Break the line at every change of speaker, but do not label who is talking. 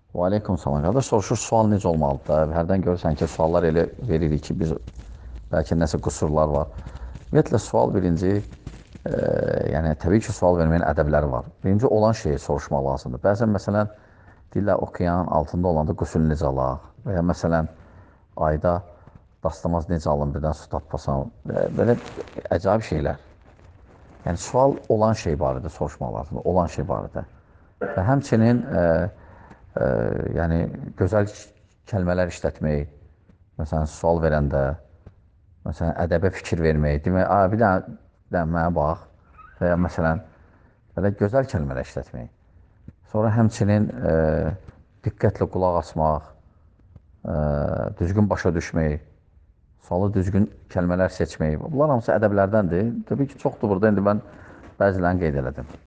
Və aleykum salam. Qardaş soruşur, sual necə olmalıdır da? Hərdən görürsən ki, suallar elə veririk ki, biz bəlkə nəsə qüsurlar var. Ümumiyyətlə, sual birinci, yəni təbii ki, sual verməyin ədəbləri var. Birinci olan şeyi soruşmaq lazımdır. Bəzən, məsələn, deyirlər, okeanın altında olanda qüsul necə alaq? Və ya, məsələn, ayda dastamaz necə alın, birdən su tapmasan. Belə əcaib şeylər. Yəni, sual olan şey barədə soruşmaq lazımdır, olan şey barədə. Və həmçinin, yəni, gözəl kəlmələr işlətmək, məsələn, sual verəndə, məsələn, ədəbə fikir vermək, demək, bir dənə mənə bax, və ya, məsələn, belə gözəl kəlmələr işlətmək. Sonra həmçinin diqqətlə qulaq asmaq, düzgün başa düşmək, sualı düzgün kəlmələr seçmək. Bunlar hamısı ədəblərdəndir. Təbii ki, çoxdur burada, indi mən bəzilərini qeyd elədim.